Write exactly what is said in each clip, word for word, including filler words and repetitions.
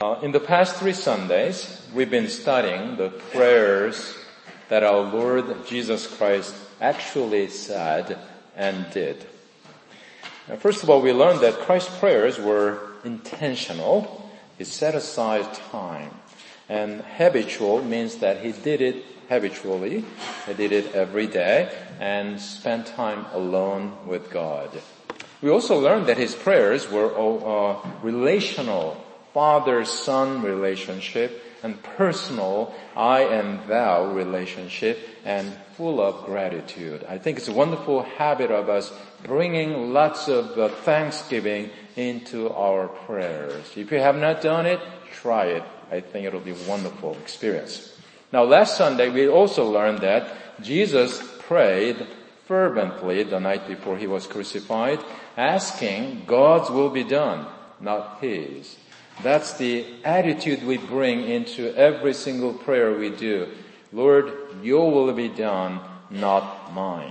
Uh, in the past three Sundays, we've been studying the prayers that our Lord Jesus Christ actually said and did. Now, first of all, we learned that Christ's prayers were intentional. He set aside time. And habitual means that he did it habitually. He did it every day and spent time alone with God. We also learned that his prayers were uh, relational, father-son relationship and personal I and thou relationship and full of gratitude. I think it's a wonderful habit of us bringing lots of uh, thanksgiving into our prayers. If you have not done it, try it. I think it'll be a wonderful experience. Now last Sunday we also learned that Jesus prayed fervently the night before he was crucified, asking God's will be done, not his. That's the attitude we bring into every single prayer we do. Lord, your will be done, not mine.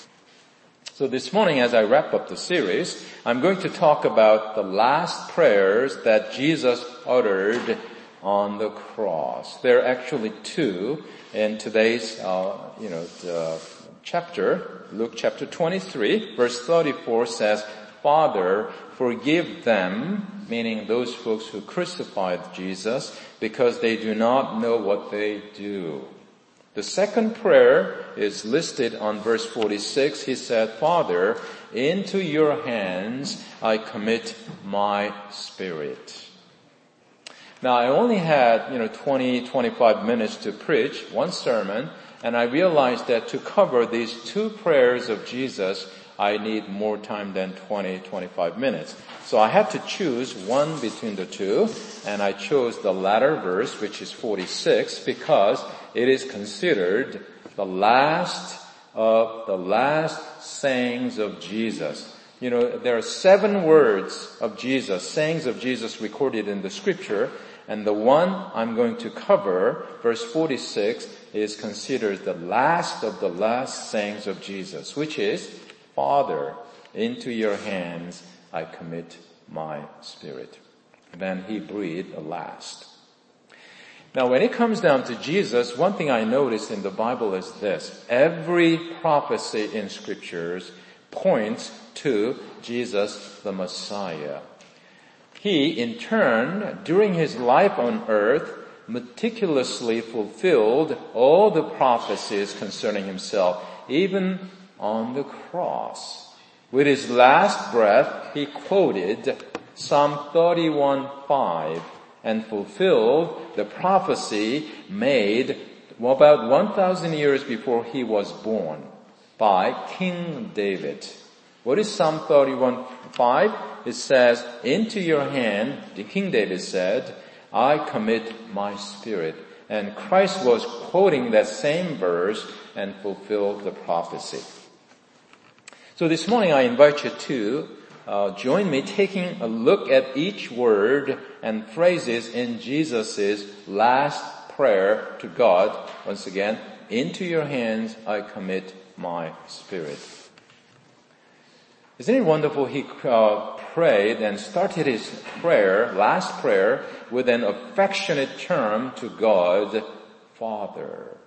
So this morning as I wrap up the series, I'm going to talk about the last prayers that Jesus uttered on the cross. There are actually two in today's, uh, you know, the chapter. Luke chapter twenty-three, verse thirty-four says, Father, forgive them, meaning those folks who crucified Jesus, because they do not know what they do. The second prayer is listed on verse forty-six. He said, Father, into your hands I commit my spirit. Now I only had, you know, twenty, twenty-five minutes to preach one sermon, and I realized that to cover these two prayers of Jesus, I need more time than twenty, twenty-five minutes. So I had to choose one between the two, and I chose the latter verse, which is forty-six, because it is considered the last of the last sayings of Jesus. You know, there are seven words of Jesus, sayings of Jesus recorded in the scripture, and the one I'm going to cover, verse forty-six, is considered the last of the last sayings of Jesus, which is, Father, into your hands I commit my spirit. Then he breathed the last. Now when it comes down to Jesus, one thing I noticed in the Bible is this. Every prophecy in scriptures points to Jesus the Messiah. He, in turn, during his life on earth, meticulously fulfilled all the prophecies concerning himself, even on the cross. With his last breath, he quoted Psalm thirty-one five and fulfilled the prophecy made about one thousand years before he was born by King David. What is Psalm thirty-one five? It says, into your hand, the King David said, I commit my spirit. And Christ was quoting that same verse and fulfilled the prophecy. So this morning I invite you to uh, join me taking a look at each word and phrases in Jesus' last prayer to God. Once again, into your hands I commit my spirit. Isn't it wonderful? He uh, prayed and started his prayer, last prayer, with an affectionate term to God, Father.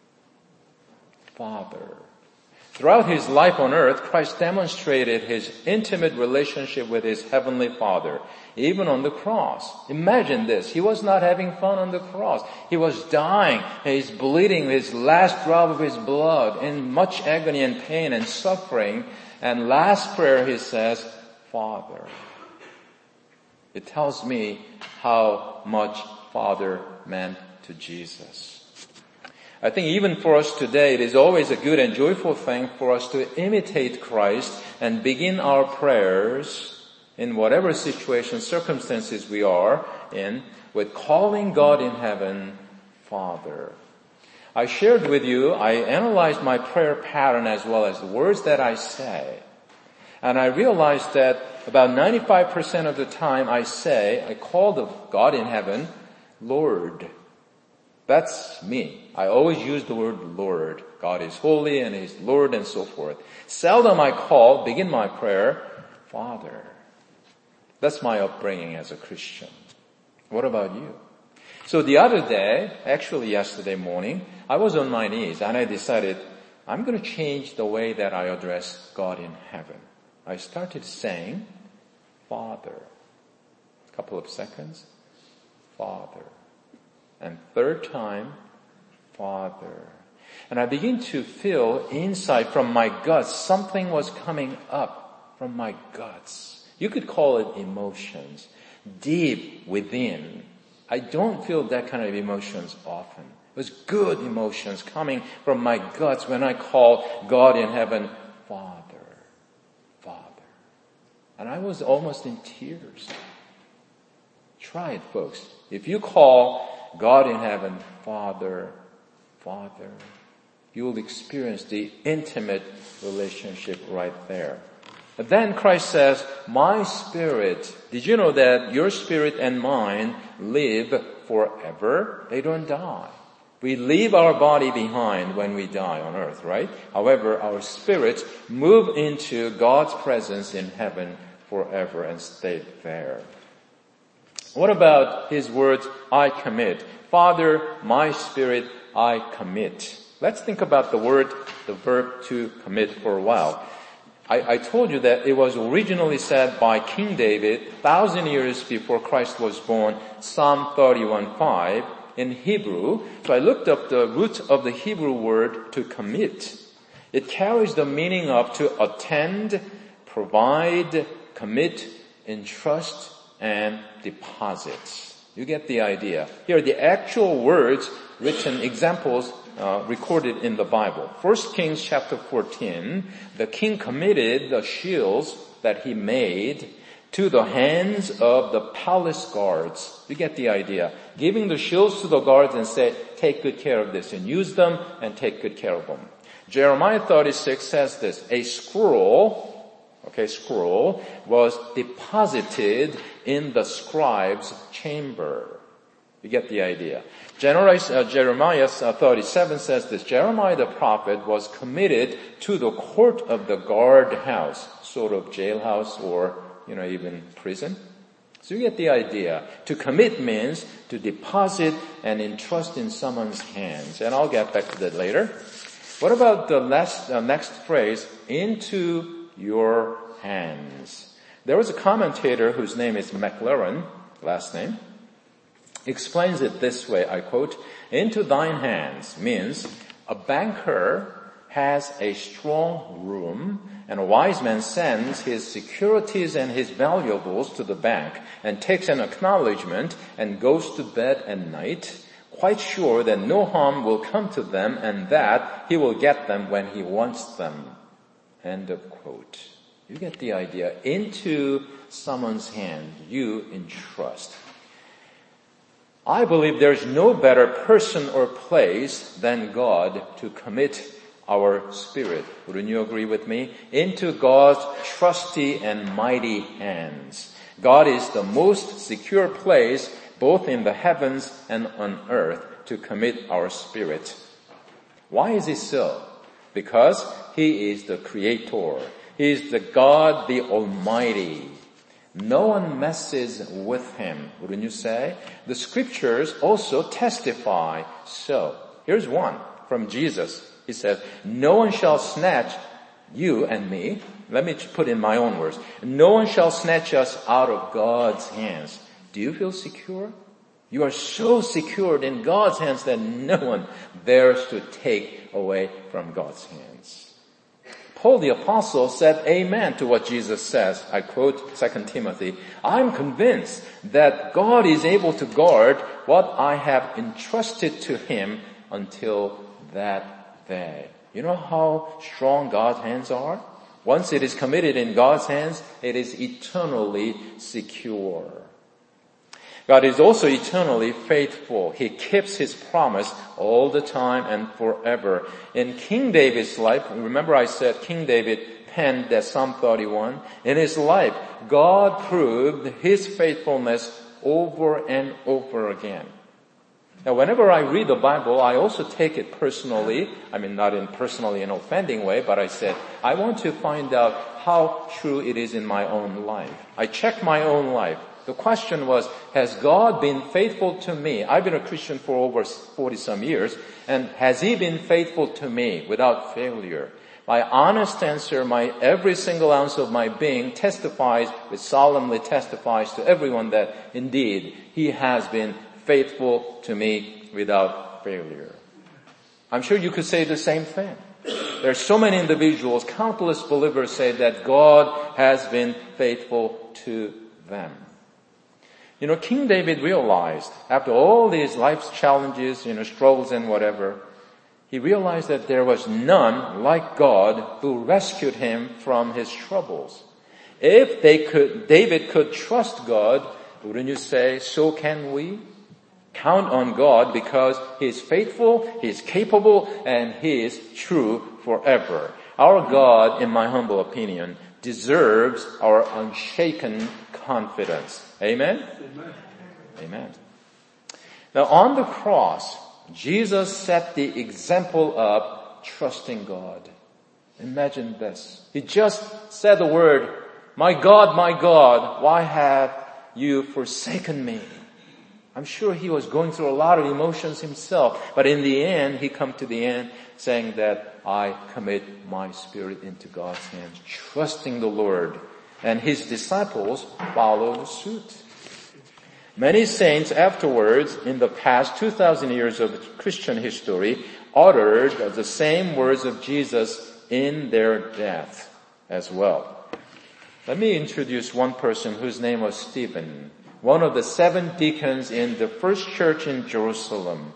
Father. Throughout his life on earth, Christ demonstrated his intimate relationship with his heavenly Father, even on the cross. Imagine this. He was not having fun on the cross. He was dying. He's bleeding his last drop of his blood in much agony and pain and suffering. And last prayer he says, Father. It tells me how much Father meant to Jesus. I think even for us today, it is always a good and joyful thing for us to imitate Christ and begin our prayers in whatever situation, circumstances we are in, with calling God in heaven, Father. I shared with you, I analyzed my prayer pattern as well as the words that I say. And I realized that about ninety-five percent of the time I say, I call the God in heaven, Lord. That's me. I always use the word Lord. God is holy and He's Lord and so forth. Seldom I call, begin my prayer, Father. That's my upbringing as a Christian. What about you? So the other day, actually yesterday morning, I was on my knees and I decided I'm going to change the way that I address God in heaven. I started saying, Father. A couple of seconds, Father. And third time, Father. And I begin to feel inside from my guts, something was coming up from my guts. You could call it emotions. Deep within. I don't feel that kind of emotions often. It was good emotions coming from my guts when I call God in heaven, Father, Father. And I was almost in tears. Try it, folks. If you call God in heaven, Father, Father, you will experience the intimate relationship right there. But then Christ says, my spirit, did you know that your spirit and mine live forever? They don't die. We leave our body behind when we die on earth, right? However, our spirits move into God's presence in heaven forever and stay there. What about his words, I commit? Father, my spirit, I commit. Let's think about the word, the verb to commit for a while. I, I told you that it was originally said by King David, thousand years before Christ was born, Psalm thirty-one five in Hebrew. So I looked up the root of the Hebrew word to commit. It carries the meaning of to attend, provide, commit, entrust, and deposit. You get the idea. Here are the actual words, written examples uh, recorded in the Bible. First Kings chapter fourteen, the king committed the shields that he made to the hands of the palace guards. You get the idea. Giving the shields to the guards and say, take good care of this and use them and take good care of them. Jeremiah thirty-six says this, a scroll, okay, scroll was deposited in the scribe's chamber. You get the idea. Jeremiah thirty-seven says this, Jeremiah the prophet was committed to the court of the guard house, sort of jailhouse or, you know, even prison. So you get the idea. To commit means to deposit and entrust in someone's hands. And I'll get back to that later. What about the last, uh, next phrase, into your hands? There was a commentator whose name is McLaren, last name, explains it this way, I quote, into thine hands means a banker has a strong room and a wise man sends his securities and his valuables to the bank and takes an acknowledgement and goes to bed at night, quite sure that no harm will come to them and that he will get them when he wants them. End of quote. You get the idea. Into someone's hand, you entrust. I believe there's no better person or place than God to commit our spirit. Wouldn't you agree with me? Into God's trusty and mighty hands. God is the most secure place both in the heavens and on earth to commit our spirit. Why is it so? Because He is the Creator. He is the God, the Almighty. No one messes with Him, wouldn't you say? The scriptures also testify so. Here's one from Jesus. He says, no one shall snatch you and me. Let me put in my own words. No one shall snatch us out of God's hands. Do you feel secure? You are so secured in God's hands that no one dares to take away from God's hands. Paul the Apostle said amen to what Jesus says. I quote Second Timothy, I'm convinced that God is able to guard what I have entrusted to Him until that day. You know how strong God's hands are? Once it is committed in God's hands, it is eternally secure. God is also eternally faithful. He keeps His promise all the time and forever. In King David's life, remember I said King David penned that Psalm thirty-one. In his life, God proved His faithfulness over and over again. Now, whenever I read the Bible, I also take it personally. I mean, not in personally an offending way, but I said, I want to find out how true it is in my own life. I check my own life. The question was, has God been faithful to me? I've been a Christian for over forty some years, and has He been faithful to me without failure? My honest answer, my every single ounce of my being testifies, it solemnly testifies to everyone that indeed He has been faithful to me without failure. I'm sure you could say the same thing. There are so many individuals, countless believers say that God has been faithful to them. You know, King David realized after all these life's challenges, you know, struggles and whatever, he realized that there was none like God who rescued him from his troubles. If they could, David could trust God, wouldn't you say, so can we? Count on God because He is faithful, He is capable, and He is true forever. Our God, in my humble opinion, deserves our unshaken confidence. Amen? Amen. Amen. Now on the cross, Jesus set the example of trusting God. Imagine this. He just said the word, "My God, my God, why have you forsaken me?" I'm sure he was going through a lot of emotions himself, but in the end, he come to the end saying that I commit my spirit into God's hands, trusting the Lord. And his disciples followed suit. Many saints afterwards, in the past two thousand years of Christian history, uttered the same words of Jesus in their death as well. Let me introduce one person whose name was Stephen, one of the seven deacons in the first church in Jerusalem.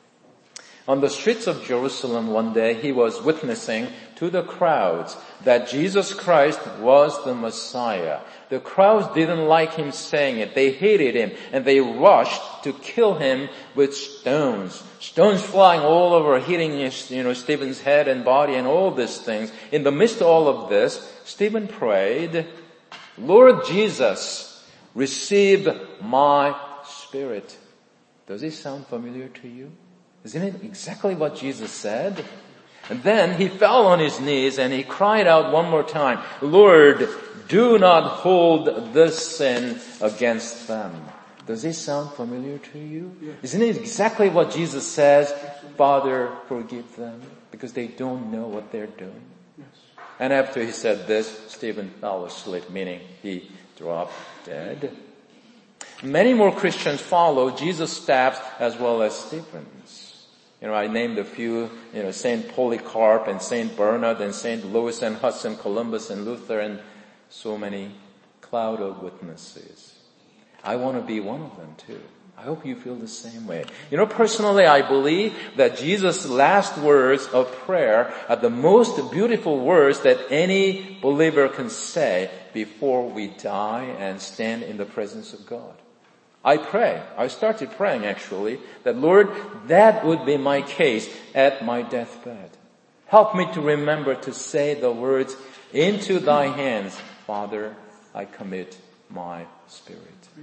On the streets of Jerusalem one day, he was witnessing to the crowds that Jesus Christ was the Messiah. The crowds didn't like him saying it. They hated him, and they rushed to kill him with stones. Stones flying all over, hitting his, you know, Stephen's head and body and all these things. In the midst of all of this, Stephen prayed, "Lord Jesus, receive my spirit." Does it sound familiar to you? Isn't it exactly what Jesus said? And then he fell on his knees and he cried out one more time, "Lord, do not hold this sin against them." Does it sound familiar to you? Yes. Isn't it exactly what Jesus says? "Father, forgive them because they don't know what they're doing." Yes. And after he said this, Stephen fell asleep, meaning he dropped dead. Many more Christians follow Jesus' steps as well as Stephen's. You know, I named a few, you know, Saint Polycarp and Saint Bernard and Saint Louis and Hudson, Columbus and Luther, and so many cloud of witnesses. I want to be one of them too. I hope you feel the same way. You know, personally, I believe that Jesus' last words of prayer are the most beautiful words that any believer can say before we die and stand in the presence of God. I pray, I started praying actually, that Lord, that would be my case at my deathbed. Help me to remember to say the words, "Into thy hands, Father, I commit my spirit."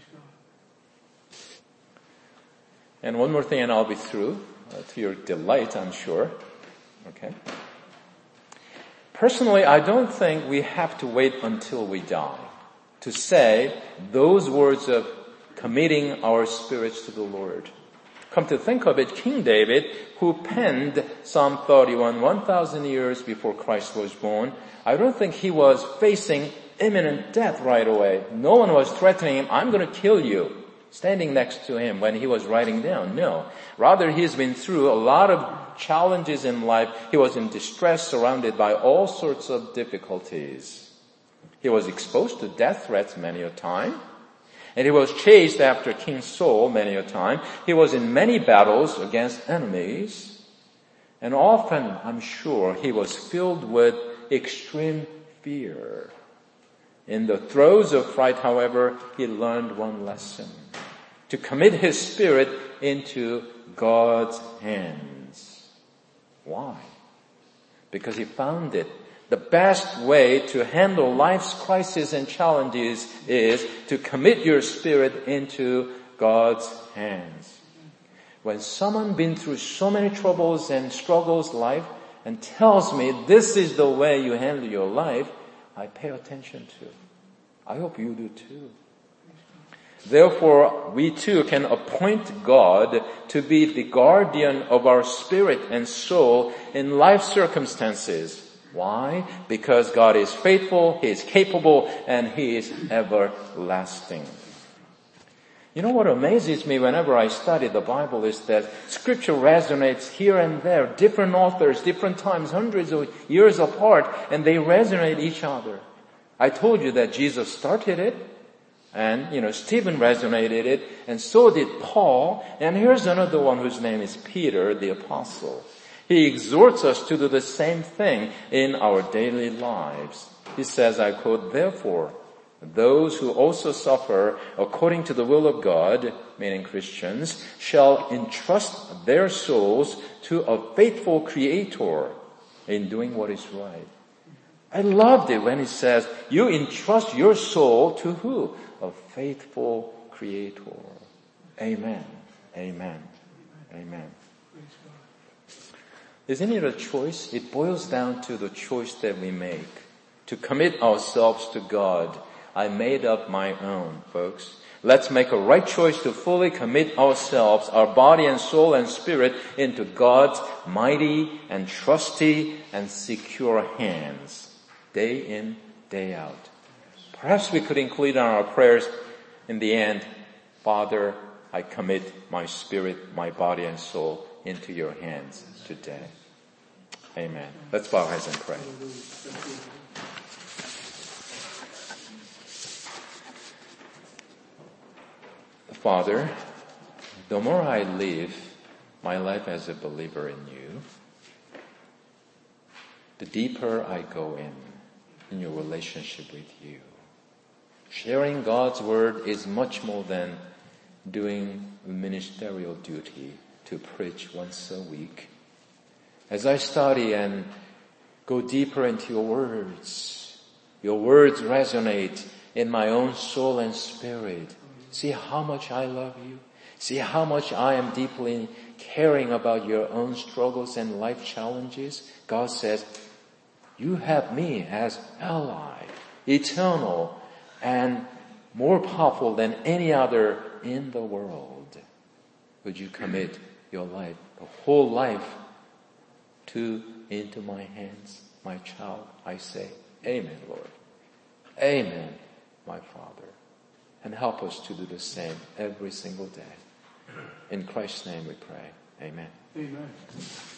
And one more thing and I'll be through, uh, to your delight, I'm sure. Okay. Personally, I don't think we have to wait until we die to say those words of committing our spirits to the Lord. Come to think of it, King David, who penned Psalm thirty-one one thousand years before Christ was born, I don't think he was facing imminent death right away. No one was threatening him, "I'm going to kill you," standing next to him when he was writing down. No. Rather, he's been through a lot of challenges in life. He was in distress, surrounded by all sorts of difficulties. He was exposed to death threats many a time. And he was chased after King Saul many a time. He was in many battles against enemies. And often, I'm sure, he was filled with extreme fear. In the throes of fright, however, he learned one lesson: to commit his spirit into God's hands. Why? Because he found it. The best way to handle life's crises and challenges is to commit your spirit into God's hands. When someone been through so many troubles and struggles in life and tells me this is the way you handle your life, I pay attention to. I hope you do too. Therefore, we too can appoint God to be the guardian of our spirit and soul in life circumstances. Why? Because God is faithful, He is capable, and He is everlasting. You know what amazes me whenever I study the Bible is that Scripture resonates here and there, different authors, different times, hundreds of years apart, and they resonate each other. I told you that Jesus started it, and, you know, Stephen resonated it, and so did Paul, and here's another one whose name is Peter, the Apostle. He exhorts us to do the same thing in our daily lives. He says, I quote, therefore, those who also suffer according to the will of God, meaning Christians, shall entrust their souls to a faithful Creator in doing what is right. I loved it when he says, you entrust your soul to who? A faithful Creator. Amen. Amen. Amen. Isn't it a choice? It boils down to the choice that we make to commit ourselves to God. I made up my own, folks. Let's make a right choice to fully commit ourselves, our body and soul and spirit, into God's mighty and trusty and secure hands, day in, day out. Perhaps we could include in our prayers in the end, Father, I commit my spirit, my body and soul into your hands today. Amen. Let's bow our heads and pray. Father, the more I live my life as a believer in you, the deeper I go in, in your relationship with you. Sharing God's word is much more than doing ministerial duty to preach once a week. As I study and go deeper into your words, your words resonate in my own soul and spirit. See how much I love you. See how much I am deeply caring about your own struggles and life challenges. God says, you have me as ally, eternal and more powerful than any other in the world. Would you commit your life, the whole life, to into my hands, my child? I say, amen, Lord. Amen, my Father. And help us to do the same every single day. In Christ's name we pray. Amen. Amen.